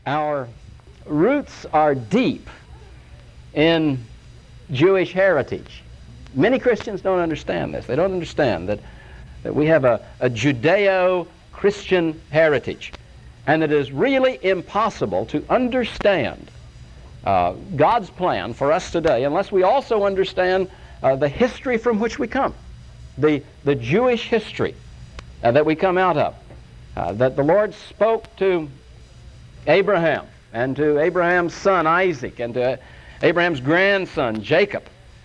Our roots are deep in Jewish heritage. Many Christians don't understand this. They don't understand that we have a Judeo-Christian heritage, and it is really impossible to understand God's plan for us today unless we also understand the history from which we come, the Jewish history that we come out of, that the Lord spoke to Abraham and to Abraham's son Isaac and to Abraham's grandson Jacob,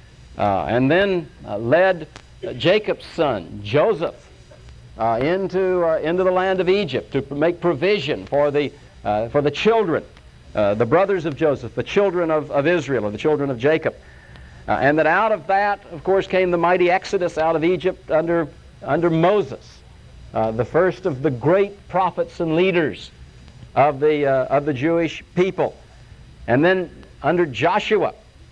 and then led Jacob's son Joseph into the land of Egypt to make provision for the children, the brothers of Joseph, the children of Israel, or the children of Jacob. And that out of that, of course, came the mighty exodus out of Egypt under Moses, the first of the great prophets and leaders of the Jewish people. And then under Joshua,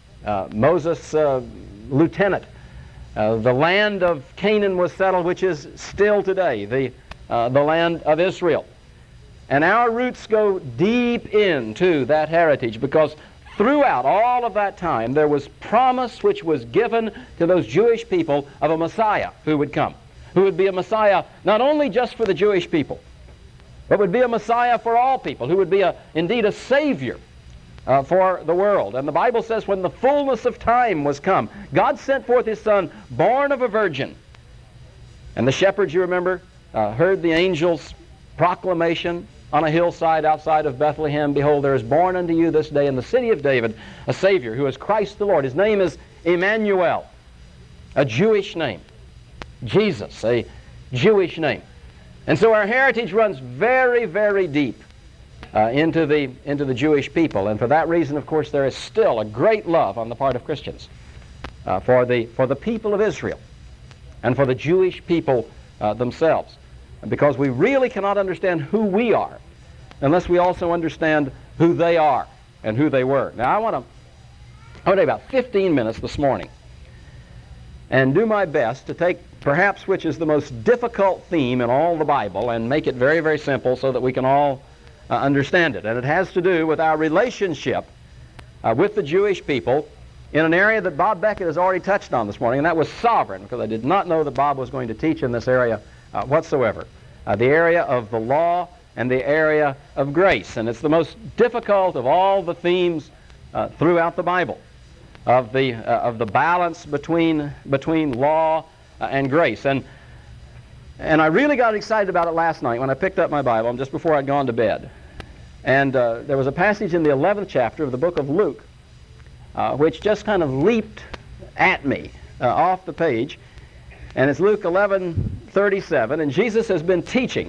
Moses' lieutenant, the land of Canaan was settled, which is still today the land of Israel. And our roots go deep into that heritage, because throughout all of that time there was promise which was given to those Jewish people of a Messiah who would come, who would be a Messiah not only just for the Jewish people, but would be a Messiah for all people, who would be indeed a Savior for the world. And the Bible says when the fullness of time was come, God sent forth His Son, born of a virgin. And the shepherds, you remember, heard the angel's proclamation on a hillside outside of Bethlehem, "Behold, there is born unto you this day in the city of David a Savior, who is Christ the Lord. His name is Emmanuel," a Jewish name. Jesus, a Jewish name. And so our heritage runs very, very deep into the Jewish people. And for that reason, of course, there is still a great love on the part of Christians for the people of Israel and for the Jewish people themselves, because we really cannot understand who we are unless we also understand who they are and who they were. Now, I want to take about 15 minutes this morning and do my best to take perhaps which is the most difficult theme in all the Bible and make it very, very simple so that we can all understand it. And it has to do with our relationship with the Jewish people in an area that Bob Beckett has already touched on this morning, and that was sovereign, because I did not know that Bob was going to teach in this area whatsoever. The area of the law and the area of grace. And it's the most difficult of all the themes throughout the Bible, of the balance between law and grace. And I really got excited about it last night when I picked up my Bible, just before I'd gone to bed. And there was a passage in the 11th chapter of the book of Luke which just kind of leaped at me off the page. And it's Luke 11:37, and Jesus has been teaching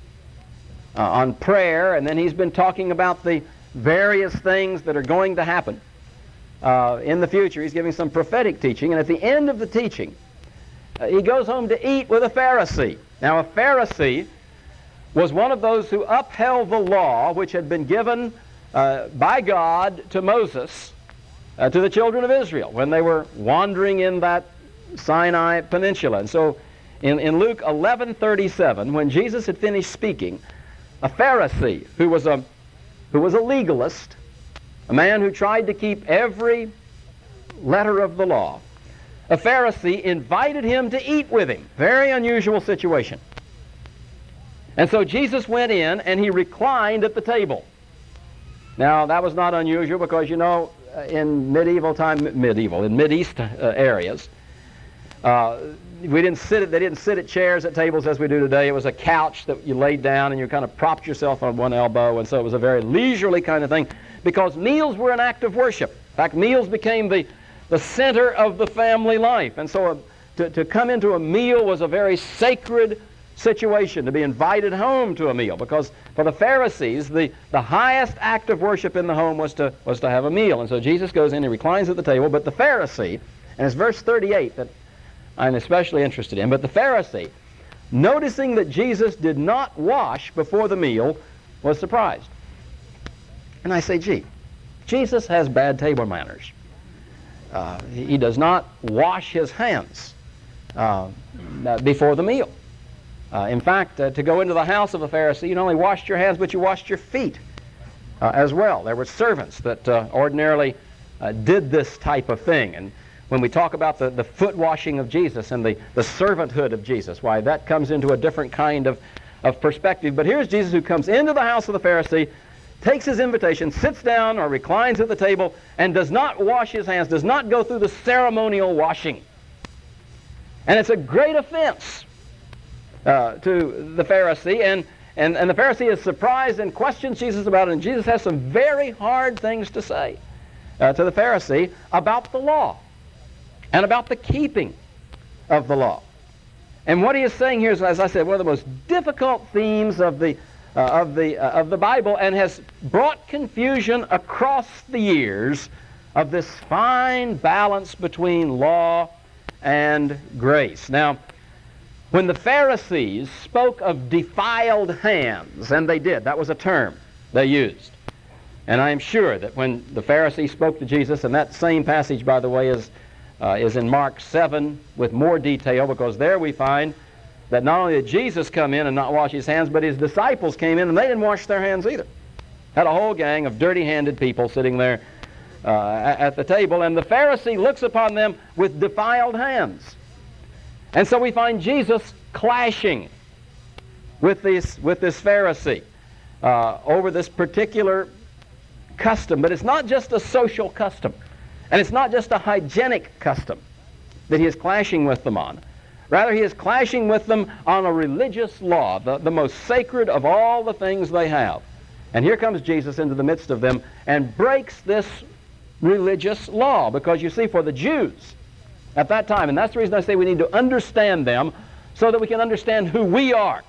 on prayer, and then He's been talking about the various things that are going to happen in the future. He's giving some prophetic teaching, and at the end of the teaching, He goes home to eat with a Pharisee. Now, a Pharisee was one of those who upheld the law which had been given by God to Moses, to the children of Israel, when they were wandering in that Sinai Peninsula. And so in Luke 11:37, when Jesus had finished speaking, a Pharisee who was a legalist, a man who tried to keep every letter of the law, a Pharisee invited Him to eat with him. Very unusual situation. And so Jesus went in and He reclined at the table. Now, that was not unusual, because, you know, in Mideast areas, they didn't sit at chairs at tables as we do today. It was a couch that you laid down and you kind of propped yourself on one elbow, and so it was a very leisurely kind of thing, because meals were an act of worship. In fact, meals became the center of the family life. And so to come into a meal was a very sacred situation, to be invited home to a meal, because for the Pharisees, the highest act of worship in the home was to have a meal. And so Jesus goes in, He reclines at the table, but the Pharisee, and it's verse 38 that I'm especially interested in, but the Pharisee, noticing that Jesus did not wash before the meal, was surprised. And I say, gee, Jesus has bad table manners. He does not wash His hands before the meal. In fact, to go into the house of a Pharisee, you not only washed your hands, but you washed your feet. as well. There were servants that ordinarily did this type of thing. And when we talk about the foot washing of Jesus and the servanthood of Jesus, why, that comes into a different kind of perspective. But here's Jesus who comes into the house of the Pharisee, takes his invitation, sits down or reclines at the table, and does not wash his hands, does not go through the ceremonial washing. And it's a great offense to the Pharisee, and the Pharisee is surprised and questions Jesus about it, and Jesus has some very hard things to say to the Pharisee about the law and about the keeping of the law. And what he is saying here is, as I said, one of the most difficult themes of the Bible, and has brought confusion across the years of this fine balance between law and grace. Now, when the Pharisees spoke of defiled hands, and they did, that was a term they used. And I am sure that when the Pharisees spoke to Jesus, and that same passage, by the way, is in Mark 7 with more detail, because there we find that not only did Jesus come in and not wash his hands, but his disciples came in and they didn't wash their hands either. Had a whole gang of dirty-handed people sitting there at the table, and the Pharisee looks upon them with defiled hands. And so we find Jesus clashing with this Pharisee over this particular custom. But it's not just a social custom, and it's not just a hygienic custom that he is clashing with them on. Rather, he is clashing with them on a religious law, the most sacred of all the things they have. And here comes Jesus into the midst of them and breaks this religious law. Because you see, for the Jews at that time, and that's the reason I say we need to understand them so that we can understand who we are.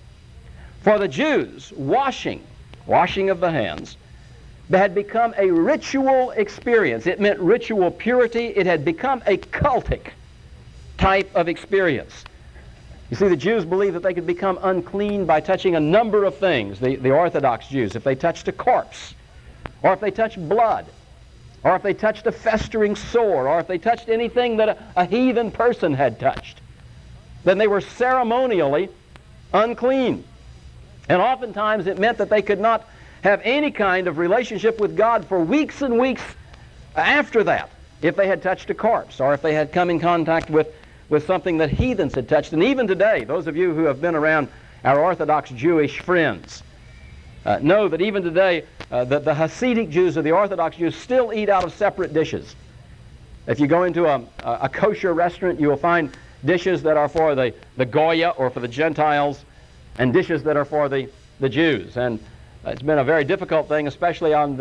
For the Jews, washing of the hands, that had become a ritual experience. It meant ritual purity. It had become a cultic type of experience. You see, the Jews believed that they could become unclean by touching a number of things. The Orthodox Jews, if they touched a corpse, or if they touched blood, or if they touched a festering sore, or if they touched anything that a heathen person had touched, then they were ceremonially unclean. And oftentimes it meant that they could not have any kind of relationship with God for weeks and weeks after that, if they had touched a corpse, or if they had come in contact with something that heathens had touched. And even today, those of you who have been around our Orthodox Jewish friends know that even today, the Hasidic Jews or the Orthodox Jews still eat out of separate dishes. If you go into a kosher restaurant, you will find dishes that are for the Goya, or for the Gentiles, and dishes that are for the Jews. And it's been a very difficult thing, especially on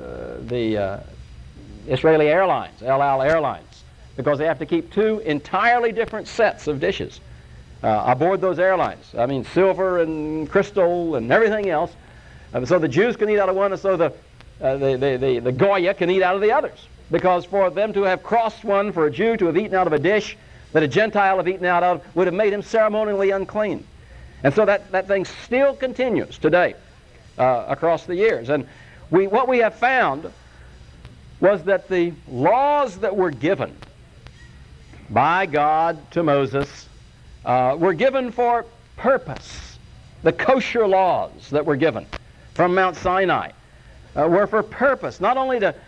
the Israeli Airlines, El Al Airlines, because they have to keep two entirely different sets of dishes aboard those airlines. I mean, silver and crystal and everything else. So the Jews can eat out of one, and so the Goya can eat out of the others. Because for them to have crossed one, for a Jew to have eaten out of a dish that a Gentile have eaten out of, would have made him ceremonially unclean. And so that thing still continues today across the years. And what we have found was that the laws that were given by God to Moses were given for purpose. The kosher laws that were given from Mount Sinai were for purpose, not only to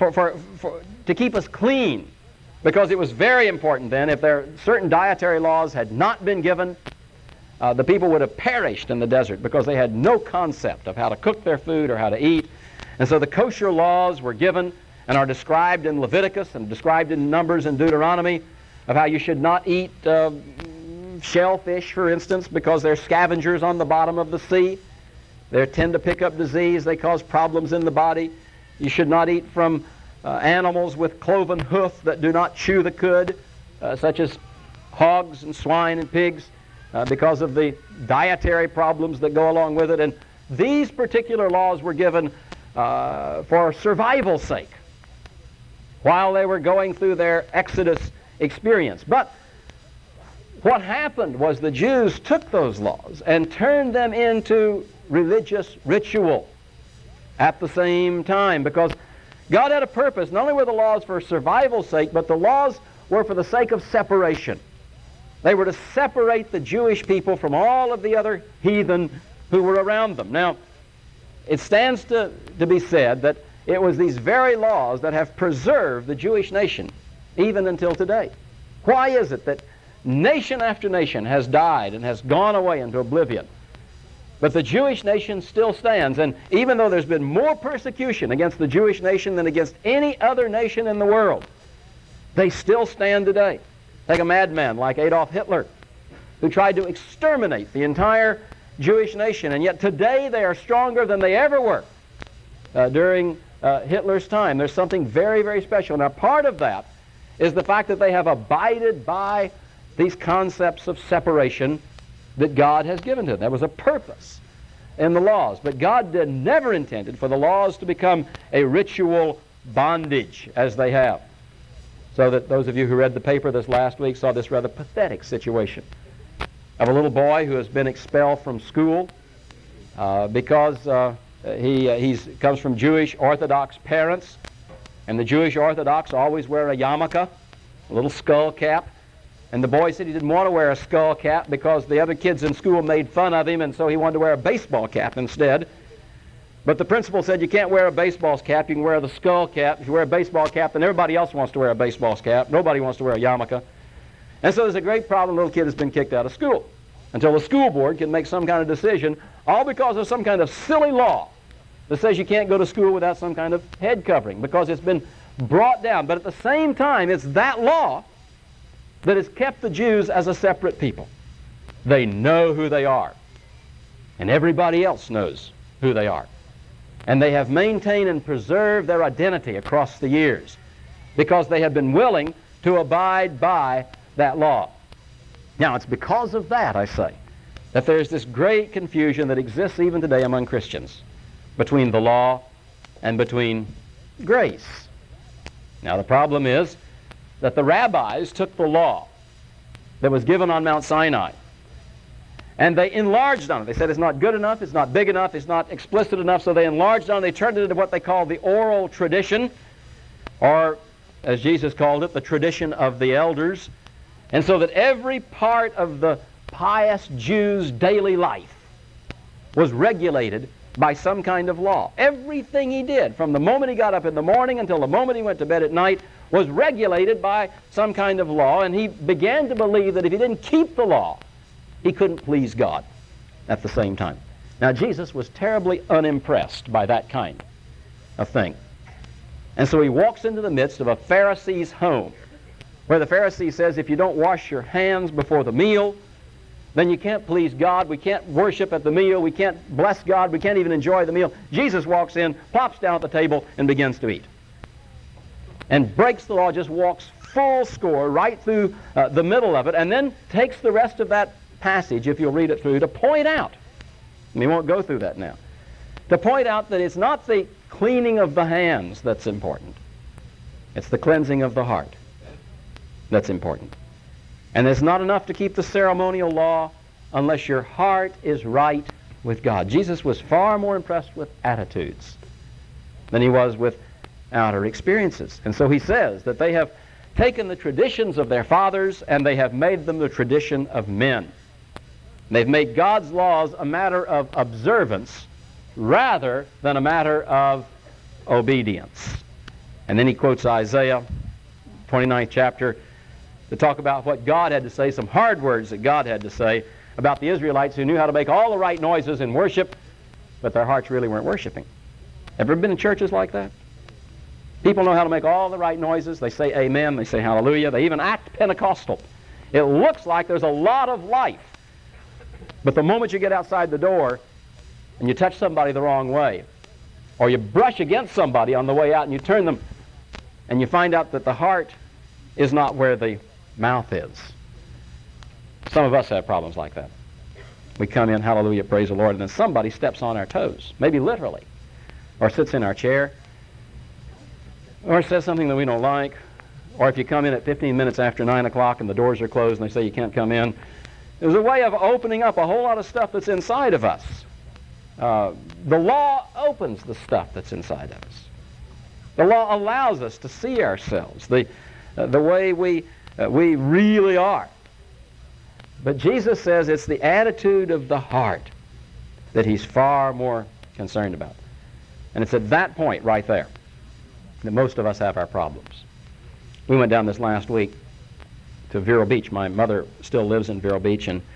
keep us clean, because it was very important then. If certain dietary laws had not been given, the people would have perished in the desert, because they had no concept of how to cook their food or how to eat. And so the kosher laws were given and are described in Leviticus and described in Numbers and Deuteronomy, of how you should not eat shellfish, for instance, because they're scavengers on the bottom of the sea. They tend to pick up disease. They cause problems in the body. You should not eat from animals with cloven hoof that do not chew the cud, such as hogs and swine and pigs, because of the dietary problems that go along with it. And these particular laws were given for survival's sake while they were going through their Exodus experience. But what happened was the Jews took those laws and turned them into religious ritual at the same time, because God had a purpose. Not only were the laws for survival's sake, but the laws were for the sake of separation. They were to separate the Jewish people from all of the other heathen who were around them. Now, it stands to be said that it was these very laws that have preserved the Jewish nation even until today. Why is it that nation after nation has died and has gone away into oblivion, but the Jewish nation still stands? And even though there's been more persecution against the Jewish nation than against any other nation in the world, they still stand today. Take a madman like Adolf Hitler, who tried to exterminate the entire Jewish nation, and yet today they are stronger than they ever were during Hitler's time. There's something very, very special. Now, part of that is the fact that they have abided by these concepts of separation that God has given to them. There was a purpose in the laws, but God never intended for the laws to become a ritual bondage as they have. So that those of you who read the paper this last week saw this rather pathetic situation of a little boy who has been expelled from school because he comes from Jewish Orthodox parents, and the Jewish Orthodox always wear a yarmulke, a little skull cap. And the boy said he didn't want to wear a skull cap because the other kids in school made fun of him, and so he wanted to wear a baseball cap instead. But the principal said you can't wear a baseball cap, you can wear the skull cap. If you wear a baseball cap, then everybody else wants to wear a baseball cap. Nobody wants to wear a yarmulke. And so there's a great problem. The little kid has been kicked out of school until the school board can make some kind of decision, all because of some kind of silly law that says you can't go to school without some kind of head covering, because it's been brought down. But at the same time, it's that law that has kept the Jews as a separate people. They know who they are, and everybody else knows who they are. And they have maintained and preserved their identity across the years because they have been willing to abide by that law. Now, it's because of that, I say, that there's this great confusion that exists even today among Christians between the law and between grace. Now, the problem is that the rabbis took the law that was given on Mount Sinai and they enlarged on it. They said it's not good enough, it's not big enough, it's not explicit enough, so they enlarged on it. They turned it into what they call the oral tradition, or as Jesus called it, the tradition of the elders. And so that every part of the pious Jew's daily life was regulated by some kind of law. Everything he did, from the moment he got up in the morning until the moment he went to bed at night, was regulated by some kind of law, and he began to believe that if he didn't keep the law, he couldn't please God at the same time. Now, Jesus was terribly unimpressed by that kind of thing. And so he walks into the midst of a Pharisee's home, where the Pharisee says, if you don't wash your hands before the meal, then you can't please God. We can't worship at the meal. We can't bless God. We can't even enjoy the meal. Jesus walks in, plops down at the table, and begins to eat. And breaks the law, just walks full score right through the middle of it, and then takes the rest of that passage, if you'll read it through, to point out, and we won't go through that now, to point out that it's not the cleaning of the hands that's important. It's the cleansing of the heart that's important. And it's not enough to keep the ceremonial law unless your heart is right with God. Jesus was far more impressed with attitudes than he was with outer experiences. And so he says that they have taken the traditions of their fathers and they have made them the tradition of men. They've made God's laws a matter of observance rather than a matter of obedience. And then he quotes Isaiah, 29th chapter, to talk about what God had to say, some hard words that God had to say about the Israelites who knew how to make all the right noises in worship, but their hearts really weren't worshiping. Ever been in churches like that? People know how to make all the right noises. They say amen, they say hallelujah, they even act Pentecostal. It looks like there's a lot of life. But the moment you get outside the door and you touch somebody the wrong way, or you brush against somebody on the way out and you turn them and you find out that the heart is not where the mouth is. Some of us have problems like that. We come in, hallelujah, praise the Lord, and then somebody steps on our toes, maybe literally, or sits in our chair, or says something that we don't like, or if you come in at 15 minutes after 9 o'clock and the doors are closed and they say you can't come in, there's a way of opening up a whole lot of stuff that's inside of us. The law opens the stuff that's inside of us. The law allows us to see ourselves the way we really are. But Jesus says it's the attitude of the heart that he's far more concerned about. And it's at that point right there that most of us have our problems. We went down this last week to Vero Beach. My mother still lives in Vero Beach, and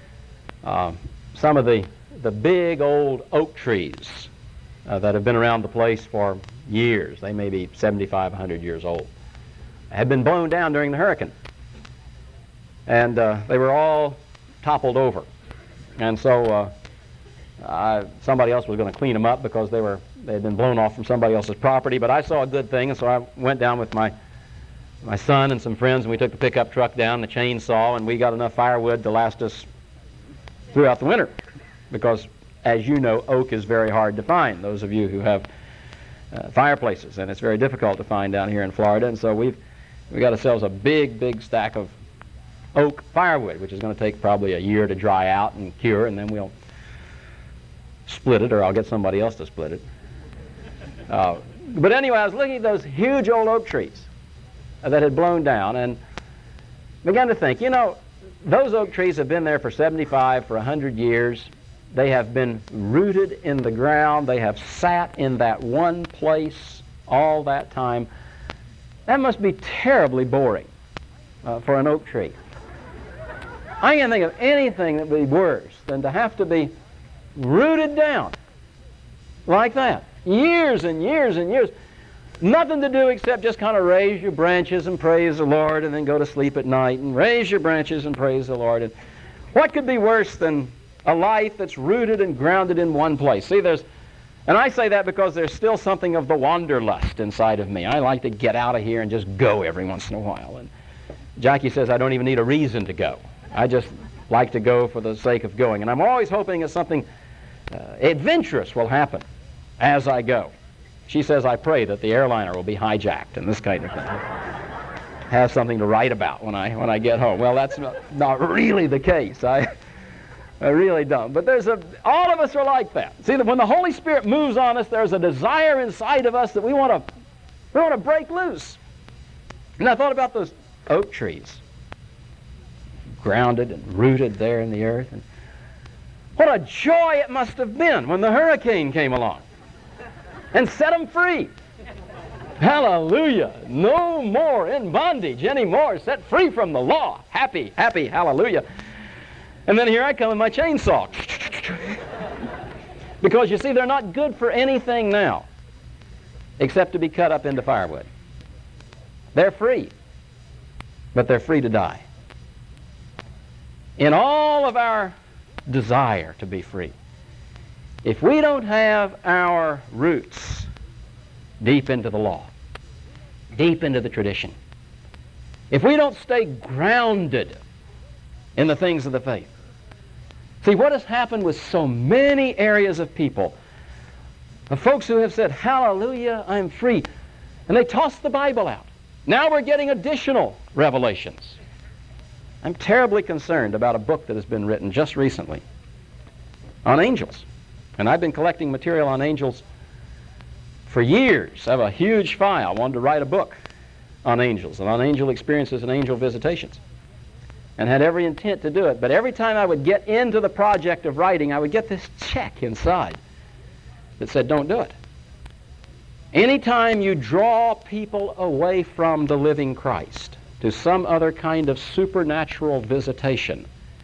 some of the big old oak trees that have been around the place for years, they may be 75, 100 years old, had been blown down during the hurricane. And they were all toppled over. And so somebody else was going to clean them up because they had been blown off from somebody else's property. But I saw a good thing, and so I went down with my son and some friends, and we took the pickup truck down, the chainsaw, and we got enough firewood to last us throughout the winter. Because, as you know, oak is very hard to find, those of you who have fireplaces, and it's very difficult to find down here in Florida. And so we got ourselves a big stack of oak firewood, which is going to take probably a year to dry out and cure, and then we'll split it, or I'll get somebody else to split it. But anyway, I was looking at those huge old oak trees that had blown down and began to think, you know, those oak trees have been there for 75, for 100 years. They have been rooted in the ground. They have sat in that one place all that time. That must be terribly boring for an oak tree. I can't think of anything that would be worse than to have to be rooted down like that. Years and years and years. Nothing to do except just kind of raise your branches and praise the Lord and then go to sleep at night and raise your branches and praise the Lord. And what could be worse than a life that's rooted and grounded in one place? See, and I say that because there's still something of the wanderlust inside of me. I like to get out of here and just go every once in a while. And Jackie says I don't even need a reason to go. I just like to go for the sake of going. And I'm always hoping that something adventurous will happen as I go. She says I pray that the airliner will be hijacked and this kind of thing. Have something to write about when I get home. Well, that's not really the case. I really don't. But all of us are like that. See, when the Holy Spirit moves on us, there's a desire inside of us that we want to break loose. And I thought about those oak trees, grounded and rooted there in the earth. And what a joy it must have been when the hurricane came along and set them free. Hallelujah. No more in bondage anymore. Set free from the law. Happy, happy, hallelujah. And then here I come with my chainsaw. Because you see, they're not good for anything now except to be cut up into firewood. They're free, but they're free to die. In all of our desire to be free, if we don't have our roots deep into the law, deep into the tradition, if we don't stay grounded in the things of the faith. See, what has happened with so many areas of people, of folks who have said, hallelujah, I'm free, and they toss the Bible out. Now we're getting additional revelations. I'm terribly concerned about a book that has been written just recently on angels. And I've been collecting material on angels for years. I have a huge file. I wanted to write a book on angels and on angel experiences and angel visitations, and had every intent to do it. But every time I would get into the project of writing, I would get this check inside that said, don't do it. Anytime you draw people away from the living Christ to some other kind of supernatural visitation,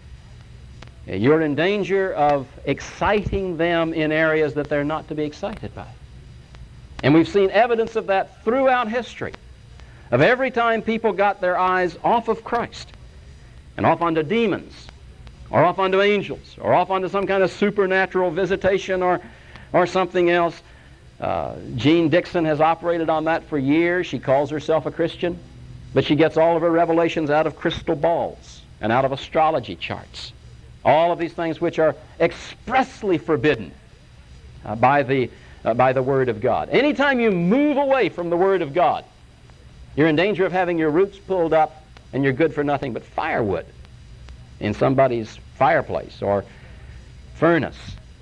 you're in danger of exciting them in areas that they're not to be excited by. And we've seen evidence of that throughout history, of every time people got their eyes off of Christ and off onto demons, or off onto angels, or off onto some kind of supernatural visitation or something else. Jean Dixon has operated on that for years. She calls herself a Christian, but she gets all of her revelations out of crystal balls and out of astrology charts. All of these things which are expressly forbidden by the Word of God. Anytime you move away from the Word of God, you're in danger of having your roots pulled up and you're good for nothing but firewood in somebody's fireplace or furnace.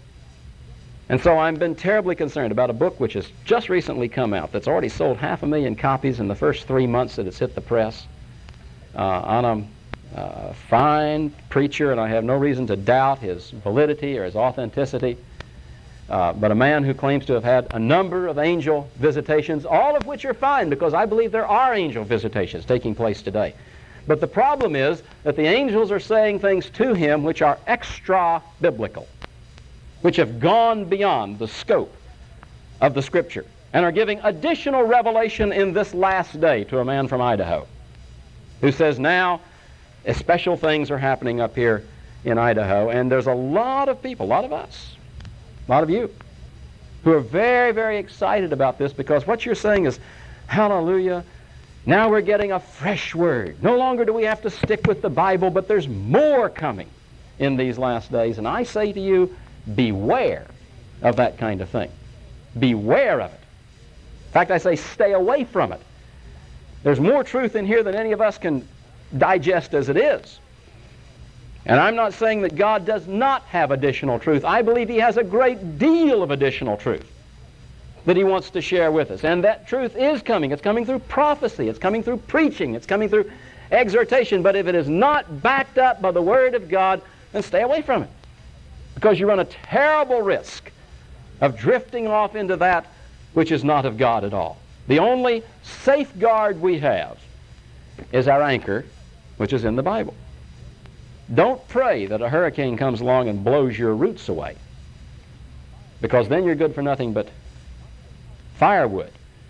And so I've been terribly concerned about a book which has just recently come out that's already sold 500,000 copies in the first 3 months that it's hit the press, on a fine preacher, and I have no reason to doubt his validity or his authenticity. but a man who claims to have had a number of angel visitations, all of which are fine because I believe there are angel visitations taking place today. But the problem is that the angels are saying things to him which are extra-biblical, which have gone beyond the scope of the Scripture and are giving additional revelation in this last day to a man from Idaho who says now special things are happening up here in Idaho, and there's a lot of people, a lot of us, a lot of you, who are very, very excited about this because what you're saying is, hallelujah, now we're getting a fresh word. No longer do we have to stick with the Bible, but there's more coming in these last days. And I say to you, beware of that kind of thing. Beware of it. In fact, I say stay away from it. There's more truth in here than any of us can digest as it is. And I'm not saying that God does not have additional truth. I believe He has a great deal of additional truth that He wants to share with us. And that truth is coming. It's coming through prophecy. It's coming through preaching. It's coming through exhortation. But if it is not backed up by the Word of God, then stay away from it. Because you run a terrible risk of drifting off into that which is not of God at all. The only safeguard we have is our anchor, which is in the Bible. Don't pray that a hurricane comes along and blows your roots away, because then you're good for nothing but firewood.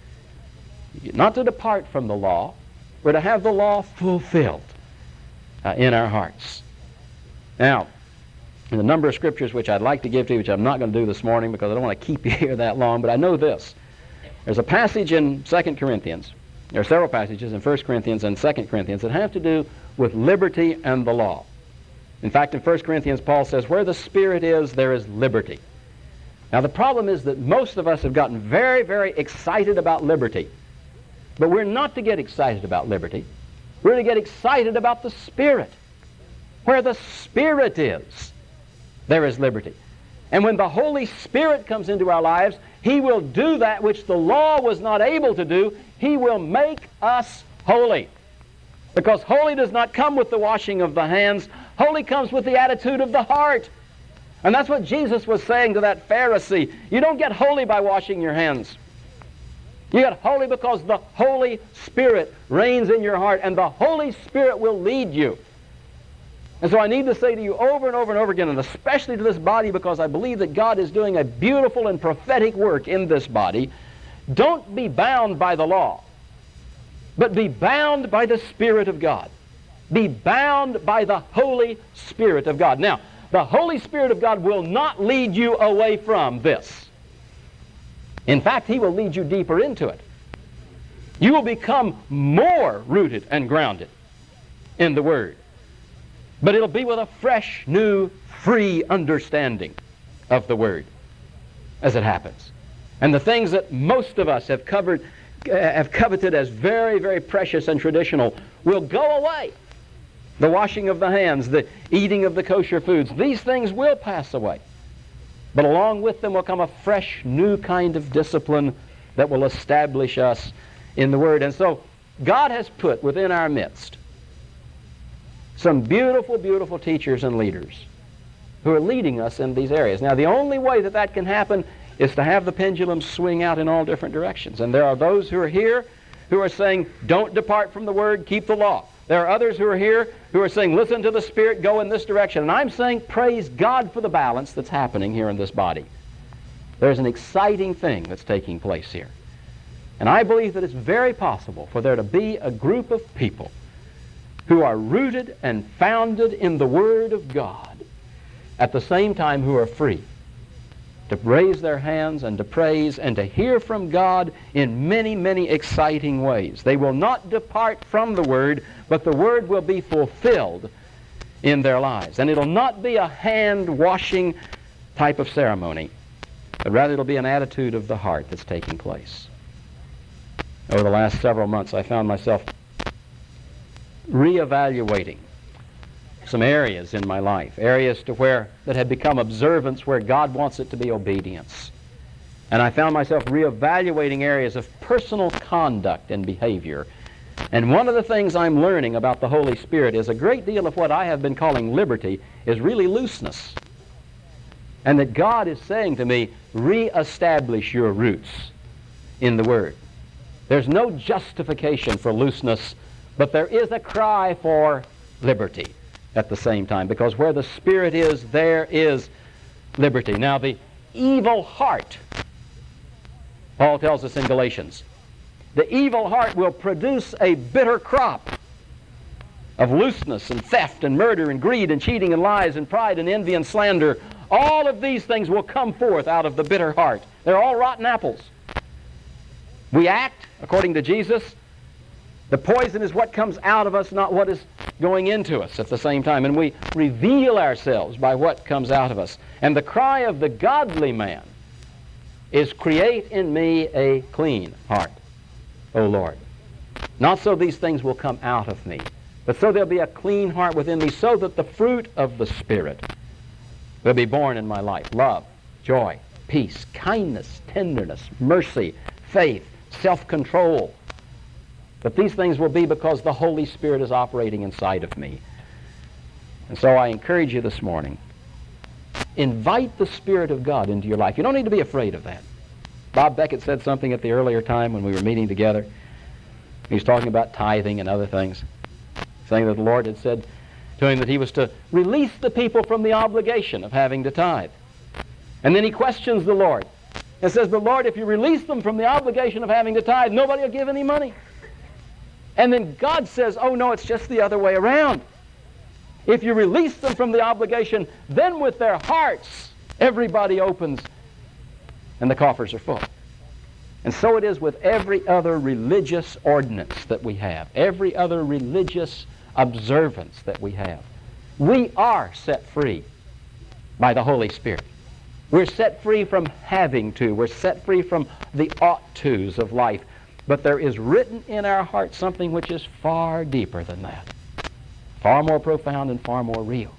Not to depart from the law, we're to have the law fulfilled in our hearts. Now, in the number of scriptures which I'd like to give to you, which I'm not going to do this morning because I don't want to keep you here that long, but I know this. There's a passage in 2 Corinthians, there are several passages in 1 Corinthians and 2 Corinthians that have to do with liberty and the law. In fact, in 1 Corinthians, Paul says, where the Spirit is, there is liberty. Now, the problem is that most of us have gotten very, very excited about liberty. But we're not to get excited about liberty. We're to get excited about the Spirit. Where the Spirit is, there is liberty. And when the Holy Spirit comes into our lives, He will do that which the law was not able to do. He will make us holy. Because holy does not come with the washing of the hands. Holy comes with the attitude of the heart. And that's what Jesus was saying to that Pharisee. You don't get holy by washing your hands. You get holy because the Holy Spirit reigns in your heart, and the Holy Spirit will lead you. And so I need to say to you over and over and over again, and especially to this body, because I believe that God is doing a beautiful and prophetic work in this body, don't be bound by the law, but be bound by the Spirit of God. Be bound by the Holy Spirit of God. Now, the Holy Spirit of God will not lead you away from this. In fact, He will lead you deeper into it. You will become more rooted and grounded in the Word. But it'll be with a fresh, new, free understanding of the Word as it happens. And the things that most of us have coveted as very, very precious and traditional will go away. The washing of the hands, the eating of the kosher foods, these things will pass away. But along with them will come a fresh, new kind of discipline that will establish us in the Word. And so God has put within our midst some beautiful, beautiful teachers and leaders who are leading us in these areas. Now, the only way that that can happen is to have the pendulum swing out in all different directions. And there are those who are here who are saying, don't depart from the Word, keep the law. There are others who are here who are saying, listen to the Spirit, go in this direction. And I'm saying, praise God for the balance that's happening here in this body. There's an exciting thing that's taking place here. And I believe that it's very possible for there to be a group of people who are rooted and founded in the Word of God, at the same time who are free to raise their hands and to praise and to hear from God in many, many exciting ways. They will not depart from the Word, but the Word will be fulfilled in their lives. And it'll not be a hand-washing type of ceremony, but rather it'll be an attitude of the heart that's taking place. Over the last several months, I found myself reevaluating some areas in my life, areas that had become observance where God wants it to be obedience. And I found myself reevaluating areas of personal conduct and behavior. And one of the things I'm learning about the Holy Spirit is a great deal of what I have been calling liberty is really looseness. And that God is saying to me, reestablish your roots in the Word. There's no justification for looseness, but there is a cry for liberty at the same time, because where the Spirit is, there is liberty. Now, the evil heart, Paul tells us in Galatians, the evil heart will produce a bitter crop of looseness and theft and murder and greed and cheating and lies and pride and envy and slander. All of these things will come forth out of the bitter heart. They're all rotten apples. We act according to Jesus. The poison is what comes out of us, not what is going into us at the same time. And we reveal ourselves by what comes out of us. And the cry of the godly man is, create in me a clean heart, O Lord. Not so these things will come out of me, but so there'll be a clean heart within me, so that the fruit of the Spirit will be born in my life. Love, joy, peace, kindness, tenderness, mercy, faith, self-control. But these things will be because the Holy Spirit is operating inside of me. And so I encourage you this morning, invite the Spirit of God into your life. You don't need to be afraid of that. Bob Beckett said something at the earlier time when we were meeting together. He was talking about tithing and other things, saying that the Lord had said to him that he was to release the people from the obligation of having to tithe. And then he questions the Lord and says, but Lord, if you release them from the obligation of having to tithe, nobody will give any money. And then God says, oh no, it's just the other way around. If you release them from the obligation, then with their hearts, everybody opens and the coffers are full. And so it is with every other religious ordinance that we have, every other religious observance that we have. We are set free by the Holy Spirit. We're set free from having to. We're set free from the ought-tos of life. But there is written in our heart something which is far deeper than that, far more profound and far more real.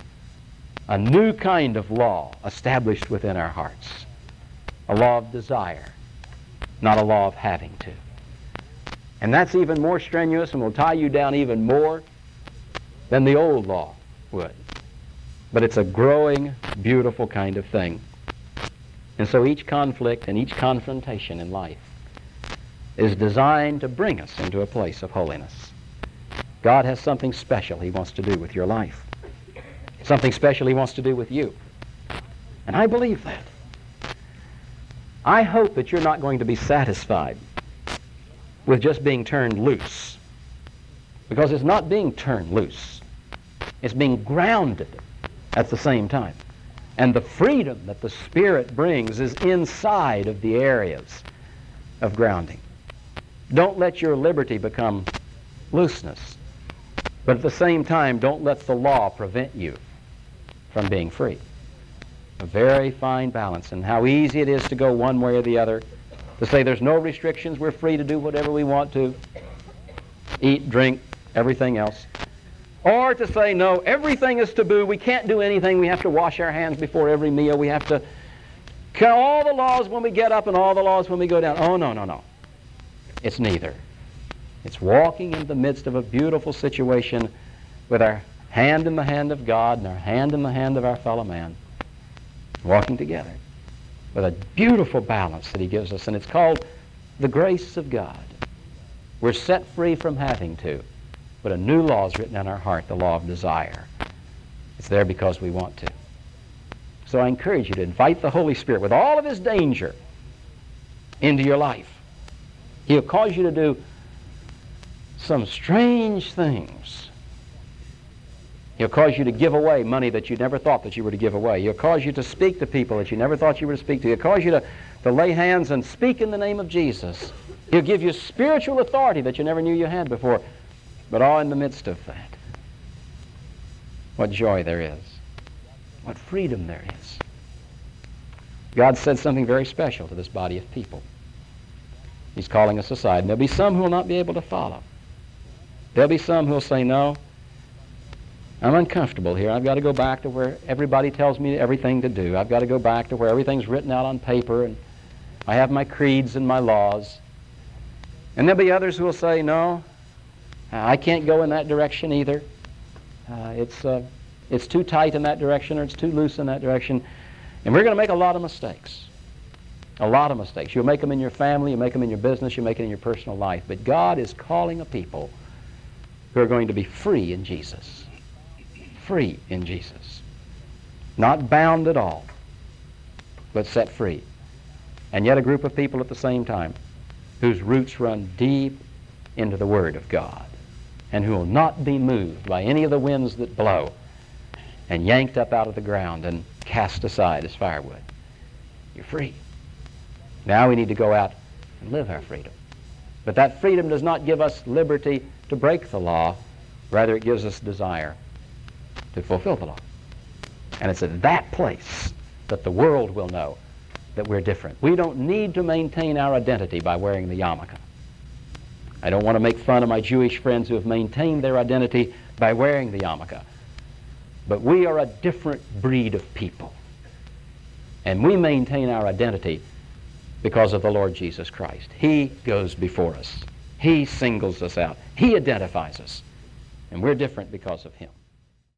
A new kind of law established within our hearts, a law of desire, not a law of having to. And that's even more strenuous and will tie you down even more than the old law would. But it's a growing, beautiful kind of thing. And so each conflict and each confrontation in life is designed to bring us into a place of holiness. God has something special He wants to do with your life. Something special He wants to do with you. And I believe that. I hope that you're not going to be satisfied with just being turned loose. Because it's not being turned loose. It's being grounded at the same time. And the freedom that the Spirit brings is inside of the areas of grounding. Don't let your liberty become looseness. But at the same time, don't let the law prevent you from being free. A very fine balance, and how easy it is to go one way or the other, to say there's no restrictions, we're free to do whatever we want to, eat, drink, everything else. Or to say, no, everything is taboo, we can't do anything, we have to wash our hands before every meal, we have to count all the laws when we get up and all the laws when we go down. Oh, no, no, no. It's neither. It's walking in the midst of a beautiful situation with our hand in the hand of God and our hand in the hand of our fellow man, walking together with a beautiful balance that He gives us, and it's called the grace of God. We're set free from having to, but a new law is written in our heart, the law of desire. It's there because we want to. So I encourage you to invite the Holy Spirit with all of His danger into your life. He'll cause you to do some strange things. He'll cause you to give away money that you never thought that you were to give away. He'll cause you to speak to people that you never thought you were to speak to. He'll cause you to lay hands and speak in the name of Jesus. He'll give you spiritual authority that you never knew you had before. But all in the midst of that, what joy there is. What freedom there is. God said something very special to this body of people. He's calling us aside. And there'll be some who will not be able to follow. There'll be some who will say, no, I'm uncomfortable here. I've got to go back to where everybody tells me everything to do. I've got to go back to where everything's written out on paper and I have my creeds and my laws. And there'll be others who will say, no, I can't go in that direction either. It's too tight in that direction or it's too loose in that direction. And we're going to make a lot of mistakes. A lot of mistakes. You'll make them in your family, you'll make them in your business, you'll make it in your personal life. But God is calling a people who are going to be free in Jesus. Free in Jesus. Not bound at all, but set free. And yet a group of people at the same time whose roots run deep into the Word of God and who will not be moved by any of the winds that blow and yanked up out of the ground and cast aside as firewood. You're free. Now we need to go out and live our freedom. But that freedom does not give us liberty to break the law. Rather, it gives us desire to fulfill the law. And it's at that place that the world will know that we're different. We don't need to maintain our identity by wearing the yarmulke. I don't want to make fun of my Jewish friends who have maintained their identity by wearing the yarmulke. But we are a different breed of people. And we maintain our identity because of the Lord Jesus Christ. He goes before us. He singles us out. He identifies us. And we're different because of Him.